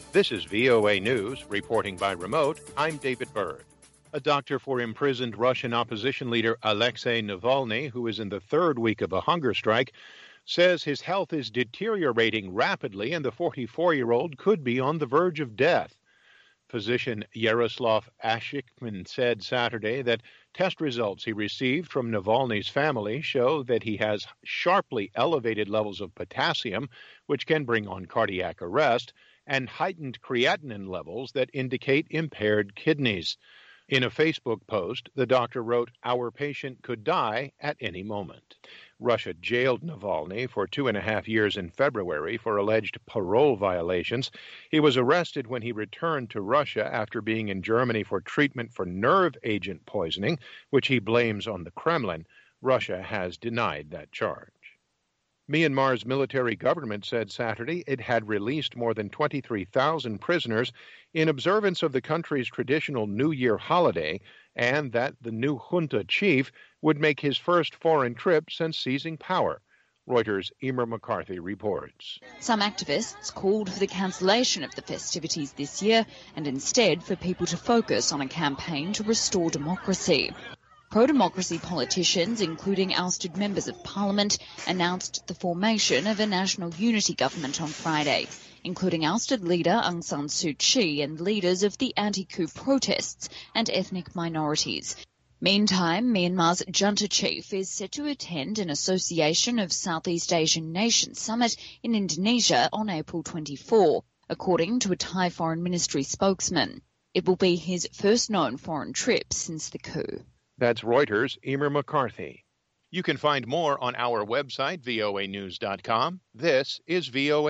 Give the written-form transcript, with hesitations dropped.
This is VOA News, reporting by remote. I'm David Byrd. A doctor for imprisoned Russian opposition leader Alexei Navalny, who is in the third week of a hunger strike, says his health is deteriorating rapidly and the 44-year-old could be on the verge of death. Physician Yaroslav Ashikman said Saturday that test results he received from Navalny's family show that he has sharply elevated levels of potassium, which can bring on cardiac arrest, and heightened creatinine levels that indicate impaired kidneys. In a Facebook post, the doctor wrote, "Our patient could die at any moment." Russia jailed Navalny for 2.5 years in February for alleged parole violations. He was arrested when he returned to Russia after being in Germany for treatment for nerve agent poisoning, which he blames on the Kremlin. Russia has denied that charge. Myanmar's military government said Saturday it had released more than 23,000 prisoners in observance of the country's traditional New Year holiday, and that the new junta chief would make his first foreign trip since seizing power. Reuters' Emer McCarthy reports. Some activists called for the cancellation of the festivities this year and instead for people to focus on a campaign to restore democracy. Pro-democracy politicians, including ousted members of parliament, announced the formation of a national unity government on Friday, including ousted leader Aung San Suu Kyi and leaders of the anti-coup protests and ethnic minorities. Meantime, Myanmar's junta chief is set to attend an Association of Southeast Asian Nations summit in Indonesia on April 24, according to a Thai Foreign Ministry spokesman. It will be his first known foreign trip since the coup. That's Reuters' Emer McCarthy. You can find more on our website, voanews.com. This is VOA